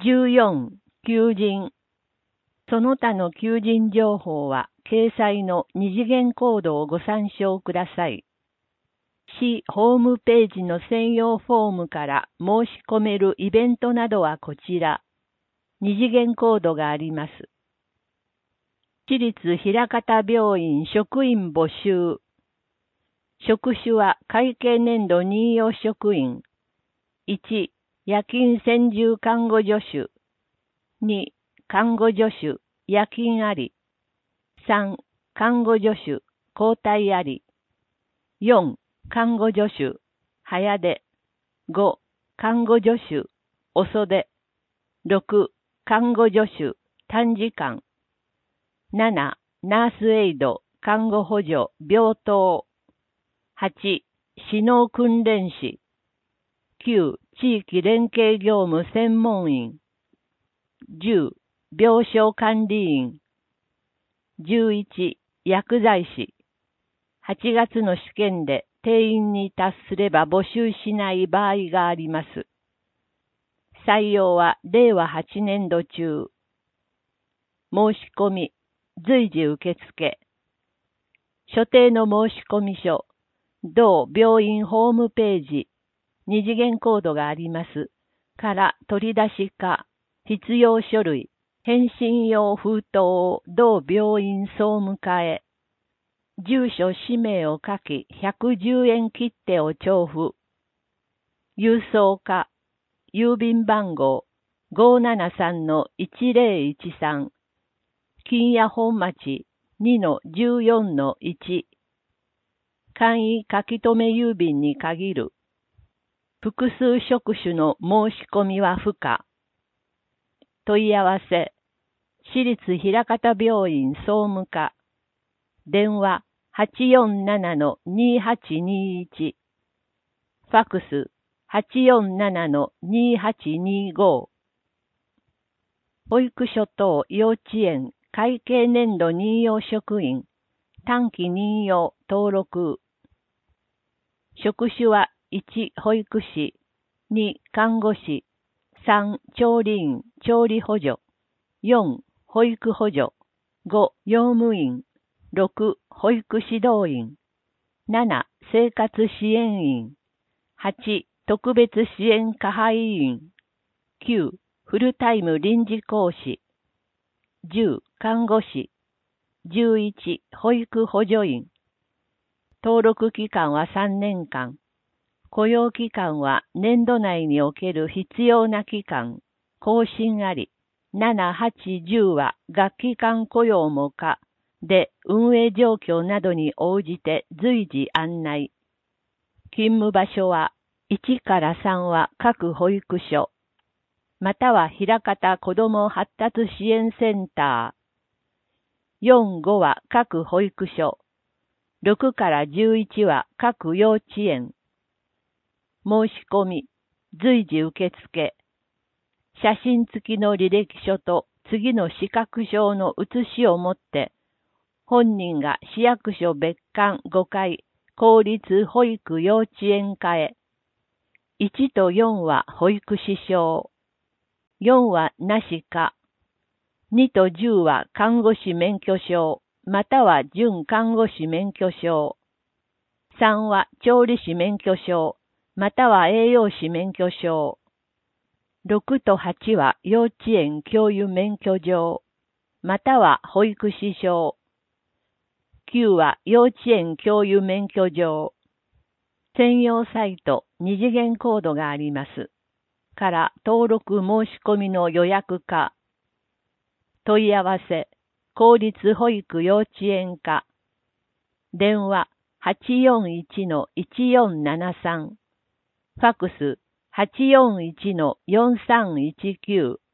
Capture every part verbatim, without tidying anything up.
じゅうよん、求人。その他の求人情報は、掲載の二次元コードをご参照ください。市ホームページの専用フォームから申し込めるイベントなどはこちら。二次元コードがあります。市立枚方病院職員募集。職種は会計年度任用職員。いち、夜勤専従看護助手。に、看護助手、夜勤あり。さん、看護助手、交代あり。よん、看護助手、早出。ご、看護助手、遅出。ろく、看護助手、短時間。なな、ナースエイド、看護補助、病棟。はち、指導訓練士。きゅう、地域連携業務専門員。じゅう、病床管理員。じゅういち、薬剤師。はちがつの試験で定員に達すれば募集しない場合があります。採用はれいわはちねんど中。申し込み、随時受付。所定の申込書、同病院ホームページ、二次元コードがあります。から取り出しか、必要書類、返信用封筒を同病院総務課へ。住所氏名を書き、ひゃくじゅうえん切手を徴付。郵送課、郵便番号 ごーななさんのいちぜろいちさん、金谷本町 にのじゅうよんのいち。簡易書き留め郵便に限る。複数職種の申し込みは不可。問い合わせ、市立枚方病院総務課。電話 はちよんななのにはちにいち。ファックス はちよんななのにはちにご。保育所等幼稚園会計年度任用職員短期任用登録。職種はいち、保育士、に、看護師、さん、調理員、調理補助、よん、保育補助、ご、用務員、ろく、保育指導員、なな、生活支援員、はち、特別支援加配員、きゅう、フルタイム臨時講師、じゅう、看護師、じゅういち、保育補助員。登録期間はさんねんかん。雇用期間は年度内における必要な期間、更新あり。なな、はち、じゅうは学期間雇用も可で運営状況などに応じて随時案内。勤務場所はいちからさんは各保育所、または枚方子ども発達支援センター。よん、ごは各保育所。ろくからじゅういちは各幼稚園。申し込み、随時受付。写真付きの履歴書と次の資格証の写しを持って、本人が市役所別館ごかい公立保育幼稚園課へ。いちとよんは保育士証。よんはなしか。にとじゅうは看護師免許証、または準看護師免許証。さんは調理師免許証、または栄養士免許証。ろくとはちは幼稚園教諭免許状、または保育士証。きゅうは幼稚園教諭免許状。専用サイト二次元コードがあります。から登録申し込みの予約か。問い合わせ、公立保育幼稚園課。電話 はちよんいちのいちよんななさん。ファックス はちよんいちのよんさんいちきゅう。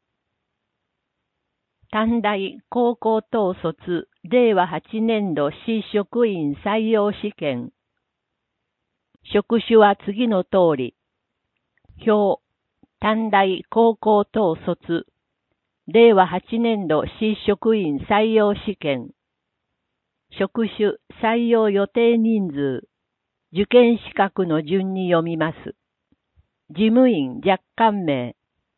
短大高校等卒れいわはちねんど市職員採用試験。職種は次の通り。表、短大高校等卒れいわはちねんど市職員採用試験。職種採用予定人数。受験資格の順に読みます。事務員若干名。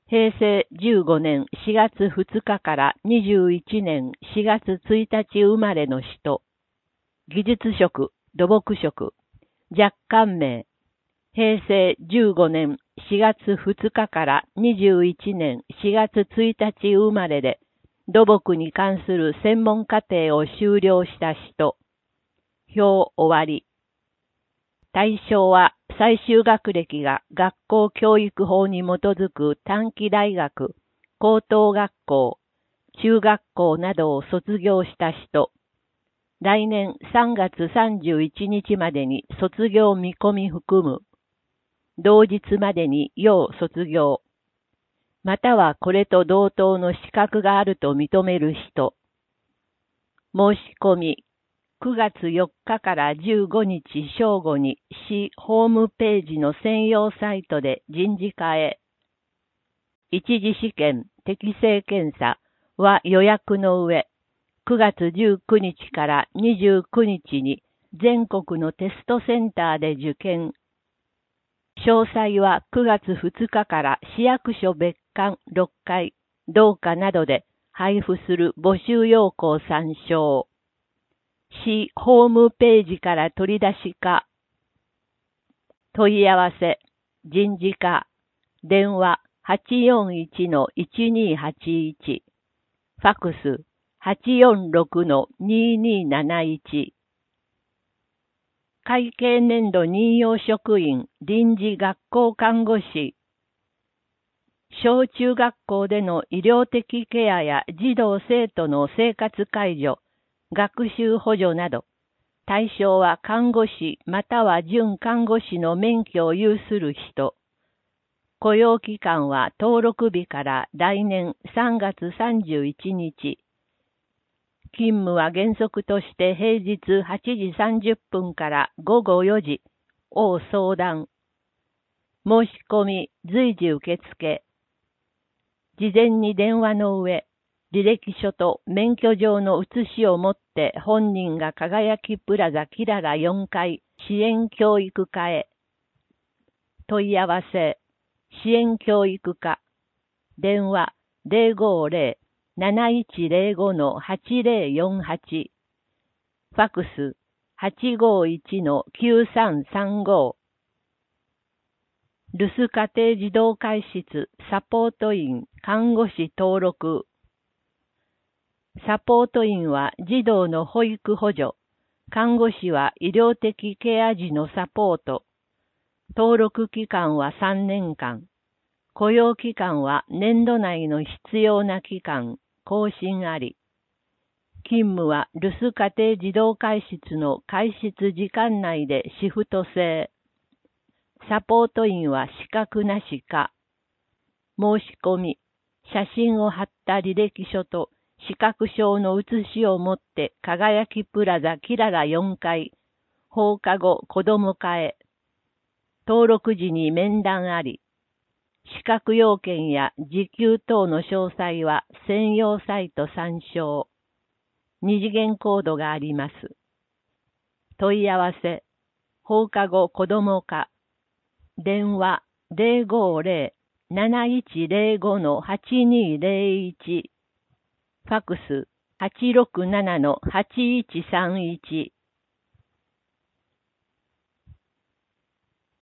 へいせいじゅうごねんしがつふつかからにじゅういちねんしがつついたち生まれの人、技術職、土木職、若干名、へいせいじゅうごねんしがつふつかからにじゅういちねんしがつついたち生まれで、土木に関する専門課程を修了した人、表終わり。対象は最終学歴が学校教育法に基づく短期大学、高等学校、中学校などを卒業した人、来年さんがつさんじゅういちにちまでに卒業見込み含む、同日までに要卒業、またはこれと同等の資格があると認める人、申し込み、くがつよっかからじゅうごにち正午に市ホームページの専用サイトで人事課へ。一次試験、適正検査は予約の上、くがつじゅうくにちからにじゅうくにちに全国のテストセンターで受験。詳細はくがつふつかから市役所別館ろっかい、同課などで配布する募集要項参照。市ホームページから取り出しか。問い合わせ、人事課、電話 はちよんいちのいちにはちいち、ファクス はちよんろくのにになないち。会計年度任用職員、臨時学校看護師。小中学校での医療的ケアや児童生徒の生活介助、学習補助など、対象は看護師または準看護師の免許を有する人。雇用期間は登録日から来年さんがつさんじゅういちにち。勤務は原則として平日はちじさんじゅっぷんからごごよじを相談。申し込み随時受付。事前に電話の上、履歴書と免許状の写しを持って本人が輝きプラザキララよんかい支援教育課へ。問い合わせ、支援教育課。電話 ゼロごゼロ なないちゼロごのはちゼロよんはち。ファクス はちごいちのきゅうさんさんご。留守家庭児童会室サポート員看護師登録。サポート員は児童の保育補助、看護師は医療的ケア児のサポート。登録期間はさんねんかん。雇用期間は年度内の必要な期間、更新あり。勤務は留守家庭児童会室の会室時間内でシフト制。サポート員は資格なしか。申し込み、写真を貼った履歴書と資格証の写しを持って輝きプラザキララよんかい、放課後子ども課へ。登録時に面談あり。資格要件や時給等の詳細は専用サイト参照。二次元コードがあります。問い合わせ、放課後子ども課。電話 ゼロごゼロ なないちゼロごのはちにゼロいち。ファクス はちろくななのはちいちさんいち。